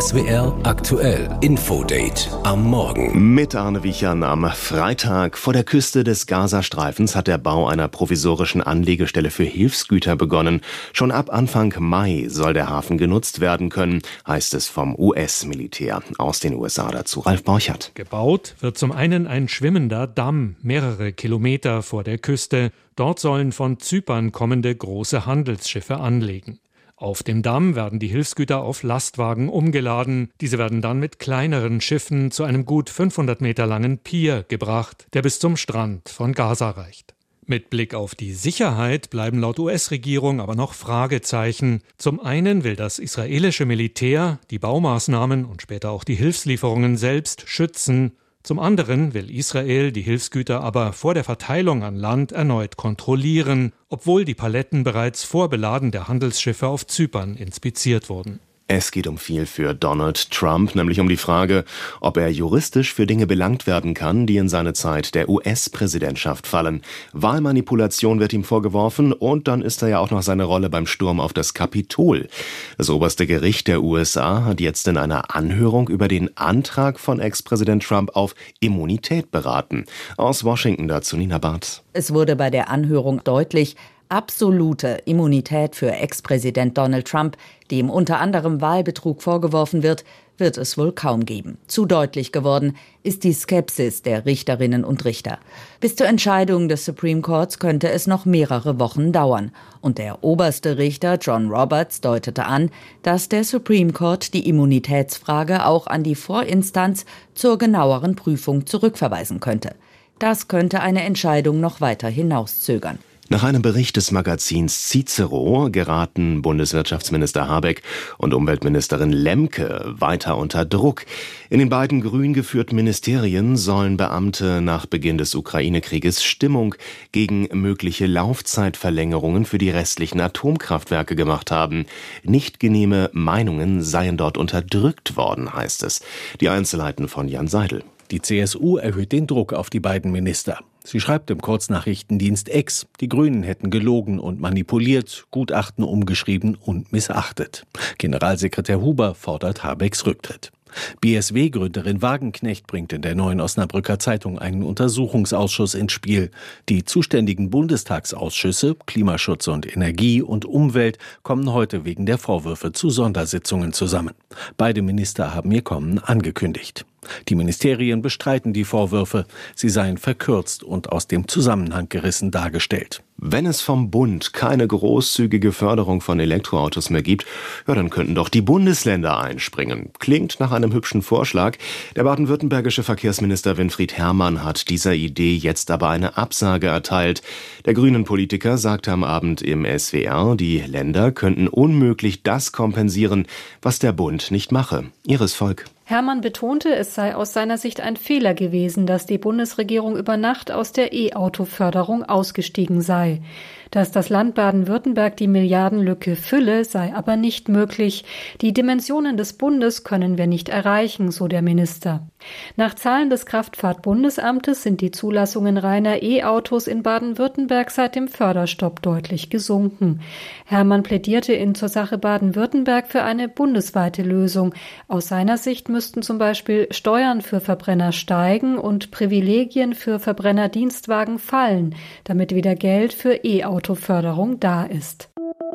SWR aktuell Infodate am Morgen. Mit Arne Wiechern am Freitag. Vor der Küste des Gazastreifens hat der Bau einer provisorischen Anlegestelle für Hilfsgüter begonnen. Schon ab Anfang Mai soll der Hafen genutzt werden können, heißt es vom US-Militär. Aus den USA dazu Ralf Borchert. Gebaut wird zum einen ein schwimmender Damm, mehrere Kilometer vor der Küste. Dort sollen von Zypern kommende große Handelsschiffe anlegen. Auf dem Damm werden die Hilfsgüter auf Lastwagen umgeladen. Diese werden dann mit kleineren Schiffen zu einem gut 500 Meter langen Pier gebracht, der bis zum Strand von Gaza reicht. Mit Blick auf die Sicherheit bleiben laut US-Regierung aber noch Fragezeichen. Zum einen will das israelische Militär die Baumaßnahmen und später auch die Hilfslieferungen selbst schützen. Zum anderen will Israel die Hilfsgüter aber vor der Verteilung an Land erneut kontrollieren, obwohl die Paletten bereits vor Beladen der Handelsschiffe auf Zypern inspiziert wurden. Es geht um viel für Donald Trump, nämlich um die Frage, ob er juristisch für Dinge belangt werden kann, die in seine Zeit der US-Präsidentschaft fallen. Wahlmanipulation wird ihm vorgeworfen und dann ist da ja auch noch seine Rolle beim Sturm auf das Kapitol. Das oberste Gericht der USA hat jetzt in einer Anhörung über den Antrag von Ex-Präsident Trump auf Immunität beraten. Aus Washington dazu Nina Barth. Es wurde bei der Anhörung deutlich: absolute Immunität für Ex-Präsident Donald Trump, dem unter anderem Wahlbetrug vorgeworfen wird es wohl kaum geben. Zu deutlich geworden ist die Skepsis der Richterinnen und Richter. Bis zur Entscheidung des Supreme Courts könnte es noch mehrere Wochen dauern. Und der oberste Richter John Roberts deutete an, dass der Supreme Court die Immunitätsfrage auch an die Vorinstanz zur genaueren Prüfung zurückverweisen könnte. Das könnte eine Entscheidung noch weiter hinauszögern. Nach einem Bericht des Magazins Cicero geraten Bundeswirtschaftsminister Habeck und Umweltministerin Lemke weiter unter Druck. In den beiden grün geführten Ministerien sollen Beamte nach Beginn des Ukraine-Krieges Stimmung gegen mögliche Laufzeitverlängerungen für die restlichen Atomkraftwerke gemacht haben. Nicht genehme Meinungen seien dort unterdrückt worden, heißt es. Die Einzelheiten von Jan Seidel. Die CSU erhöht den Druck auf die beiden Minister. Sie schreibt im Kurznachrichtendienst X, die Grünen hätten gelogen und manipuliert, Gutachten umgeschrieben und missachtet. Generalsekretär Huber fordert Habecks Rücktritt. BSW-Gründerin Wagenknecht bringt in der Neuen Osnabrücker Zeitung einen Untersuchungsausschuss ins Spiel. Die zuständigen Bundestagsausschüsse Klimaschutz und Energie und Umwelt kommen heute wegen der Vorwürfe zu Sondersitzungen zusammen. Beide Minister haben ihr Kommen angekündigt. Die Ministerien bestreiten die Vorwürfe, sie seien verkürzt und aus dem Zusammenhang gerissen dargestellt. Wenn es vom Bund keine großzügige Förderung von Elektroautos mehr gibt, ja, dann könnten doch die Bundesländer einspringen. Klingt nach einem hübschen Vorschlag. Der baden-württembergische Verkehrsminister Winfried Herrmann hat dieser Idee jetzt aber eine Absage erteilt. Der Grünen-Politiker sagte am Abend im SWR, die Länder könnten unmöglich das kompensieren, was der Bund nicht mache. Iris Volk. Herrmann betonte, es sei aus seiner Sicht ein Fehler gewesen, dass die Bundesregierung über Nacht aus der E-Auto-Förderung ausgestiegen sei. Dass das Land Baden-Württemberg die Milliardenlücke fülle, sei aber nicht möglich. Die Dimensionen des Bundes können wir nicht erreichen, so der Minister. Nach Zahlen des Kraftfahrtbundesamtes sind die Zulassungen reiner E-Autos in Baden-Württemberg seit dem Förderstopp deutlich gesunken. Herrmann plädierte in zur Sache Baden-Württemberg für eine bundesweite Lösung. Aus seiner Sicht müssten zum Beispiel Steuern für Verbrenner steigen und Privilegien für Verbrennerdienstwagen fallen, damit wieder Geld für E-Auto-Förderung da ist.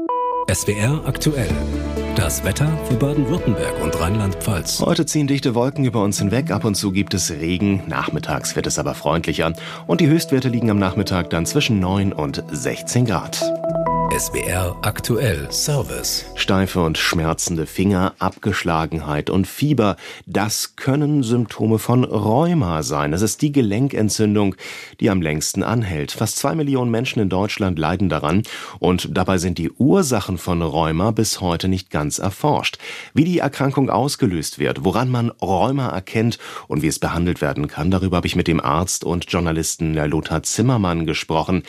SWR aktuell. Das Wetter für Baden-Württemberg und Rheinland-Pfalz. Heute ziehen dichte Wolken über uns hinweg, ab und zu gibt es Regen, nachmittags wird es aber freundlicher und die Höchstwerte liegen am Nachmittag dann zwischen 9 und 16 Grad. SWR aktuell Service. Steife und schmerzende Finger, Abgeschlagenheit und Fieber, das können Symptome von Rheuma sein. Es ist die Gelenkentzündung, die am längsten anhält. Fast 2 Millionen Menschen in Deutschland leiden daran und dabei sind die Ursachen von Rheuma bis heute nicht ganz erforscht. Wie die Erkrankung ausgelöst wird, woran man Rheuma erkennt und wie es behandelt werden kann, darüber habe ich mit dem Arzt und Journalisten Lothar Zimmermann gesprochen.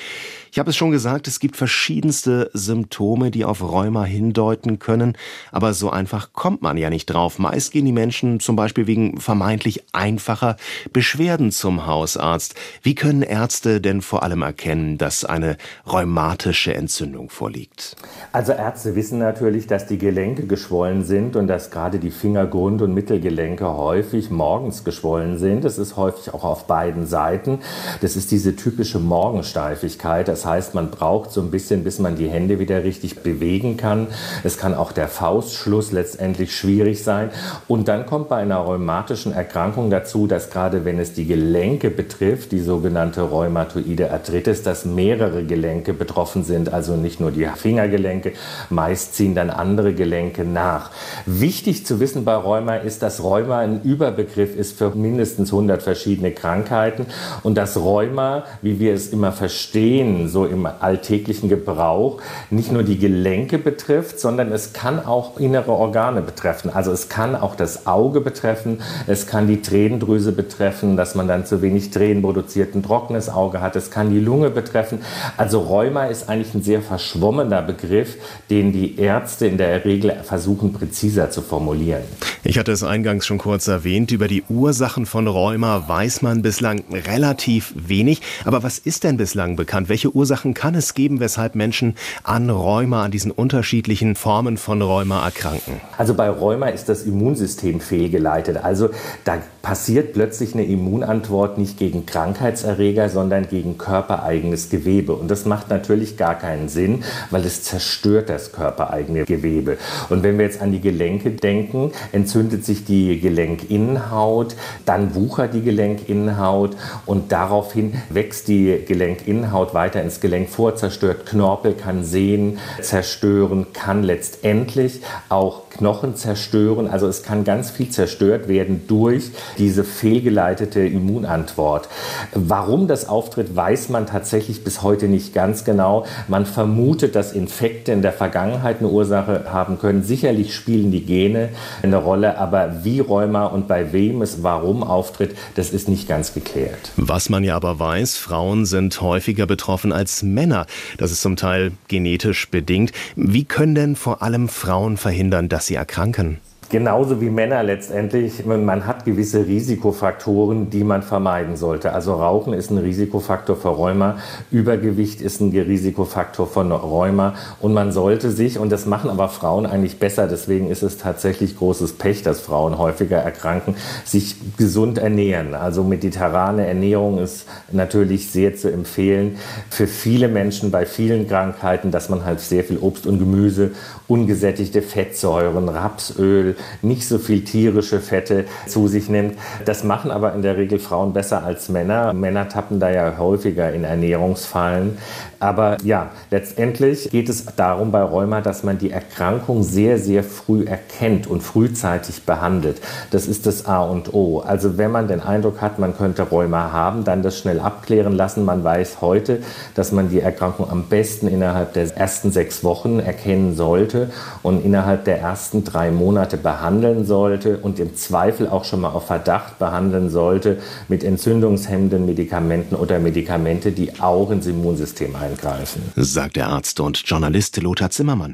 Ich habe es schon gesagt, es gibt verschiedenste Symptome, die auf Rheuma hindeuten können. Aber so einfach kommt man ja nicht drauf. Meist gehen die Menschen zum Beispiel wegen vermeintlich einfacher Beschwerden zum Hausarzt. Wie können Ärzte denn vor allem erkennen, dass eine rheumatische Entzündung vorliegt? Also Ärzte wissen natürlich, dass die Gelenke geschwollen sind und dass gerade die Fingergrund- und Mittelgelenke häufig morgens geschwollen sind. Das ist häufig auch auf beiden Seiten. Das ist diese typische Morgensteifigkeit. Das heißt, man braucht so ein bisschen, bis man die Hände wieder richtig bewegen kann. Es kann auch der Faustschluss letztendlich schwierig sein. Und dann kommt bei einer rheumatischen Erkrankung dazu, dass gerade wenn es die Gelenke betrifft, die sogenannte rheumatoide Arthritis, dass mehrere Gelenke betroffen sind, also nicht nur die Fingergelenke, meist ziehen dann andere Gelenke nach. Wichtig zu wissen bei Rheuma ist, dass Rheuma ein Überbegriff ist für mindestens 100 verschiedene Krankheiten und dass Rheuma, wie wir es immer verstehen, so im alltäglichen Gebrauch, nicht nur die Gelenke betrifft, sondern es kann auch innere Organe betreffen. Also es kann auch das Auge betreffen, es kann die Tränendrüse betreffen, dass man dann zu wenig Tränen produziert, ein trockenes Auge hat, es kann die Lunge betreffen. Also Rheuma ist eigentlich ein sehr verschwommener Begriff, den die Ärzte in der Regel versuchen präziser zu formulieren. Ich hatte es eingangs schon kurz erwähnt, über die Ursachen von Rheuma weiß man bislang relativ wenig. Aber was ist denn bislang bekannt? Welche Ursachen kann es geben, weshalb Menschen an Rheuma, an diesen unterschiedlichen Formen von Rheuma erkranken? Also bei Rheuma ist das Immunsystem fehlgeleitet. Also da passiert plötzlich eine Immunantwort nicht gegen Krankheitserreger, sondern gegen körpereigenes Gewebe. Und das macht natürlich gar keinen Sinn, weil es zerstört das körpereigene Gewebe. Und wenn wir jetzt an die Gelenke denken, entzündet sich die Gelenkinnenhaut, dann wuchert die Gelenkinnenhaut und daraufhin wächst die Gelenkinnenhaut weiter ins Gelenk vor, zerstört Knorpel, kann Sehnen zerstören, kann letztendlich auch Knochen zerstören. Also es kann ganz viel zerstört werden durch diese fehlgeleitete Immunantwort. Warum das auftritt, weiß man tatsächlich bis heute nicht ganz genau. Man vermutet, dass Infekte in der Vergangenheit eine Ursache haben können. Sicherlich spielen die Gene eine Rolle, aber wie Rheuma und bei wem es warum auftritt, das ist nicht ganz geklärt. Was man ja aber weiß, Frauen sind häufiger betroffen als Männer. Das ist zum Teil genetisch bedingt. Wie können denn vor allem Frauen verhindern, dass sie erkranken? Genauso wie Männer letztendlich. Man hat gewisse Risikofaktoren, die man vermeiden sollte. Also Rauchen ist ein Risikofaktor für Rheuma, Übergewicht ist ein Risikofaktor von Rheuma und man sollte sich, und das machen aber Frauen eigentlich besser, deswegen ist es tatsächlich großes Pech, dass Frauen häufiger erkranken, sich gesund ernähren. Also mediterrane Ernährung ist natürlich sehr zu empfehlen für viele Menschen bei vielen Krankheiten, dass man halt sehr viel Obst und Gemüse, ungesättigte Fettsäuren, Rapsöl, nicht so viel tierische Fette zu sich nimmt. Das machen aber in der Regel Frauen besser als Männer. Männer tappen da ja häufiger in Ernährungsfallen. Aber ja, letztendlich geht es darum bei Rheuma, dass man die Erkrankung sehr, sehr früh erkennt und frühzeitig behandelt. Das ist das A und O. Also wenn man den Eindruck hat, man könnte Rheuma haben, dann das schnell abklären lassen. Man weiß heute, dass man die Erkrankung am besten innerhalb der ersten 6 Wochen erkennen sollte und innerhalb der ersten 3 Monate behandeln sollte und im Zweifel auch schon mal auf Verdacht behandeln sollte mit entzündungshemmenden Medikamenten oder Medikamente, die auch ins Immunsystem eingreifen. Sagt der Arzt und Journalist Lothar Zimmermann.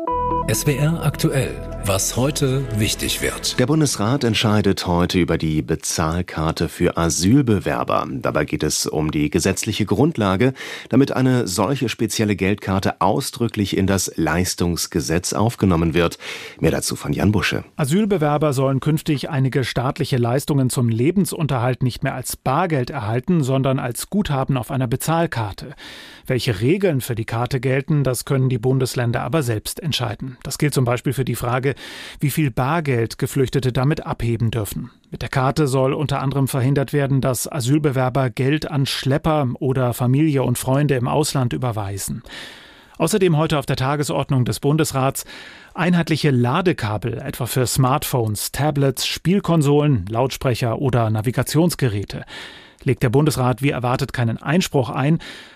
SWR aktuell. Was heute wichtig wird. Der Bundesrat entscheidet heute über die Bezahlkarte für Asylbewerber. Dabei geht es um die gesetzliche Grundlage, damit eine solche spezielle Geldkarte ausdrücklich in das Leistungsgesetz aufgenommen wird. Mehr dazu von Jan Busche. Asylbewerber sollen künftig einige staatliche Leistungen zum Lebensunterhalt nicht mehr als Bargeld erhalten, sondern als Guthaben auf einer Bezahlkarte. Welche Regeln für die Karte gelten, das können die Bundesländer aber selbst entscheiden. Das gilt zum Beispiel für die Frage, wie viel Bargeld Geflüchtete damit abheben dürfen. Mit der Karte soll unter anderem verhindert werden, dass Asylbewerber Geld an Schlepper oder Familie und Freunde im Ausland überweisen. Außerdem heute auf der Tagesordnung des Bundesrats einheitliche Ladekabel, etwa für Smartphones, Tablets, Spielkonsolen, Lautsprecher oder Navigationsgeräte. Legt der Bundesrat wie erwartet keinen Einspruch ein,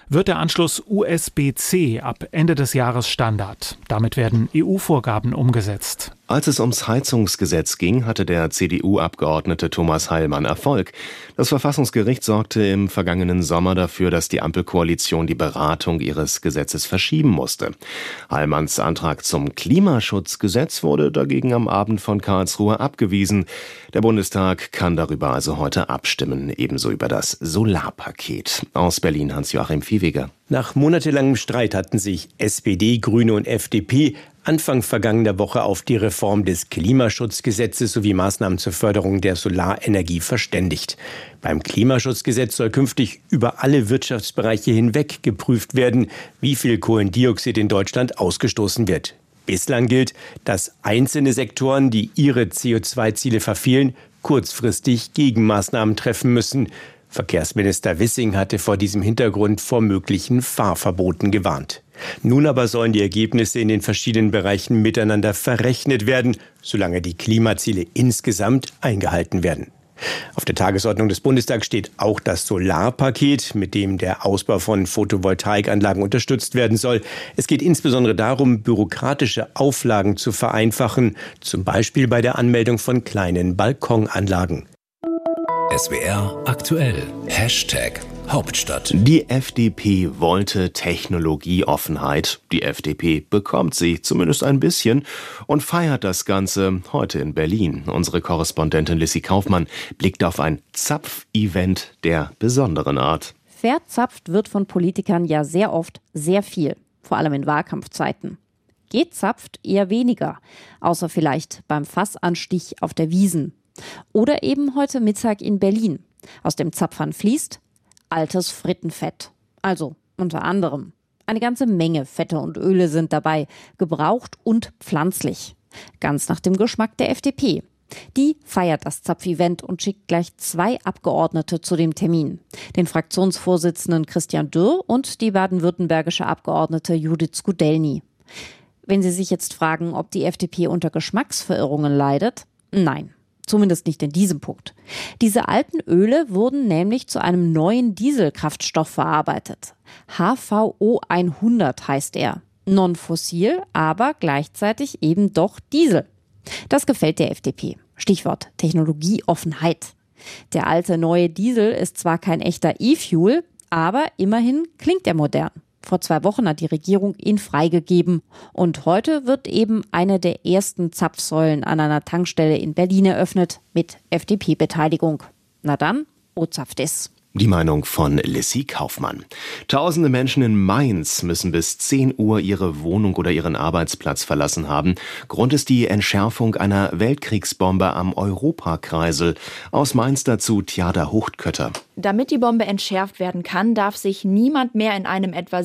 wird der Anschluss USB-C ab Ende des Jahres Standard. Damit werden EU-Vorgaben umgesetzt. Als es ums Heizungsgesetz ging, hatte der CDU-Abgeordnete Thomas Heilmann Erfolg. Das Verfassungsgericht sorgte im vergangenen Sommer dafür, dass die Ampelkoalition die Beratung ihres Gesetzes verschieben musste. Heilmanns Antrag zum Klimaschutzgesetz wurde dagegen am Abend von Karlsruhe abgewiesen. Der Bundestag kann darüber also heute abstimmen, ebenso über das Solarpaket. Aus Berlin Hans-Joachim Viehweger. Nach monatelangem Streit hatten sich SPD, Grüne und FDP Anfang vergangener Woche auf die Reform des Klimaschutzgesetzes sowie Maßnahmen zur Förderung der Solarenergie verständigt. Beim Klimaschutzgesetz soll künftig über alle Wirtschaftsbereiche hinweg geprüft werden, wie viel Kohlendioxid in Deutschland ausgestoßen wird. Bislang gilt, dass einzelne Sektoren, die ihre CO2-Ziele verfehlen, kurzfristig Gegenmaßnahmen treffen müssen. Verkehrsminister Wissing hatte vor diesem Hintergrund vor möglichen Fahrverboten gewarnt. Nun aber sollen die Ergebnisse in den verschiedenen Bereichen miteinander verrechnet werden, solange die Klimaziele insgesamt eingehalten werden. Auf der Tagesordnung des Bundestags steht auch das Solarpaket, mit dem der Ausbau von Photovoltaikanlagen unterstützt werden soll. Es geht insbesondere darum, bürokratische Auflagen zu vereinfachen, zum Beispiel bei der Anmeldung von kleinen Balkonanlagen. SWR aktuell. #Hauptstadt. Die FDP wollte Technologieoffenheit. Die FDP bekommt sie, zumindest ein bisschen, und feiert das Ganze heute in Berlin. Unsere Korrespondentin Lissy Kaufmann blickt auf ein Zapf-Event der besonderen Art. Verzapft wird von Politikern ja sehr oft sehr viel, vor allem in Wahlkampfzeiten. Gezapft eher weniger, außer vielleicht beim Fassanstich auf der Wiesn. Oder eben heute Mittag in Berlin. Aus dem Zapfhahn fließt altes Frittenfett. Also unter anderem. Eine ganze Menge Fette und Öle sind dabei, gebraucht und pflanzlich. Ganz nach dem Geschmack der FDP. Die feiert das Zapf-Event und schickt gleich 2 Abgeordnete zu dem Termin. Den Fraktionsvorsitzenden Christian Dürr und die baden-württembergische Abgeordnete Judith Skudelny. Wenn Sie sich jetzt fragen, ob die FDP unter Geschmacksverirrungen leidet? Nein. Zumindest nicht in diesem Punkt. Diese alten Öle wurden nämlich zu einem neuen Dieselkraftstoff verarbeitet. HVO 100 heißt er. Non-fossil, aber gleichzeitig eben doch Diesel. Das gefällt der FDP. Stichwort Technologieoffenheit. Der alte neue Diesel ist zwar kein echter E-Fuel, aber immerhin klingt er modern. Vor 2 Wochen hat die Regierung ihn freigegeben. Und heute wird eben eine der ersten Zapfsäulen an einer Tankstelle in Berlin eröffnet mit FDP-Beteiligung. Na dann, zapft es. Die Meinung von Lissy Kaufmann. Tausende Menschen in Mainz müssen bis 10 Uhr ihre Wohnung oder ihren Arbeitsplatz verlassen haben. Grund ist die Entschärfung einer Weltkriegsbombe am Europakreisel. Aus Mainz dazu Tjada Huchtkötter. Damit die Bombe entschärft werden kann, darf sich niemand mehr in einem etwa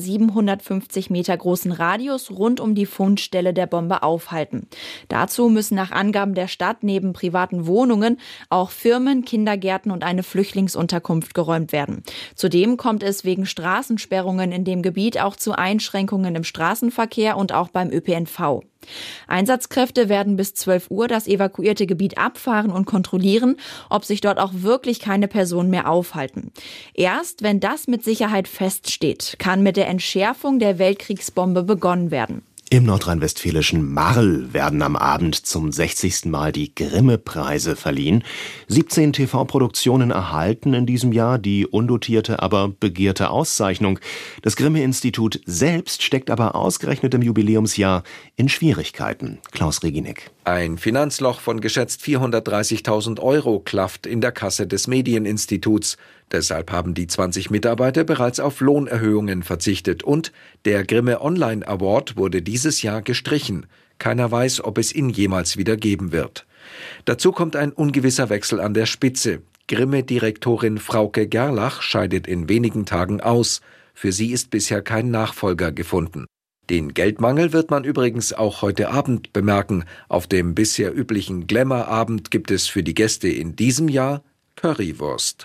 750 Meter großen Radius rund um die Fundstelle der Bombe aufhalten. Dazu müssen nach Angaben der Stadt neben privaten Wohnungen auch Firmen, Kindergärten und eine Flüchtlingsunterkunft geräumt werden. Zudem kommt es wegen Straßensperrungen in dem Gebiet auch zu Einschränkungen im Straßenverkehr und auch beim ÖPNV. Einsatzkräfte werden bis 12 Uhr das evakuierte Gebiet abfahren und kontrollieren, ob sich dort auch wirklich keine Personen mehr aufhalten. Erst wenn das mit Sicherheit feststeht, kann mit der Entschärfung der Weltkriegsbombe begonnen werden. Im nordrhein-westfälischen Marl werden am Abend zum 60. Mal die Grimme-Preise verliehen. 17 TV-Produktionen erhalten in diesem Jahr die undotierte, aber begehrte Auszeichnung. Das Grimme-Institut selbst steckt aber ausgerechnet im Jubiläumsjahr in Schwierigkeiten. Klaus Reginek. Ein Finanzloch von geschätzt 430.000 € klafft in der Kasse des Medieninstituts. Deshalb haben die 20 Mitarbeiter bereits auf Lohnerhöhungen verzichtet und der Grimme Online Award wurde dieses Jahr gestrichen. Keiner weiß, ob es ihn jemals wieder geben wird. Dazu kommt ein ungewisser Wechsel an der Spitze. Grimme-Direktorin Frauke Gerlach scheidet in wenigen Tagen aus. Für sie ist bisher kein Nachfolger gefunden. Den Geldmangel wird man übrigens auch heute Abend bemerken. Auf dem bisher üblichen Glamour-Abend gibt es für die Gäste in diesem Jahr Currywurst.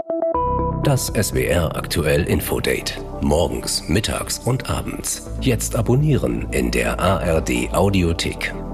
Das SWR aktuell Infodate. Morgens, mittags und abends. Jetzt abonnieren in der ARD Audiothek.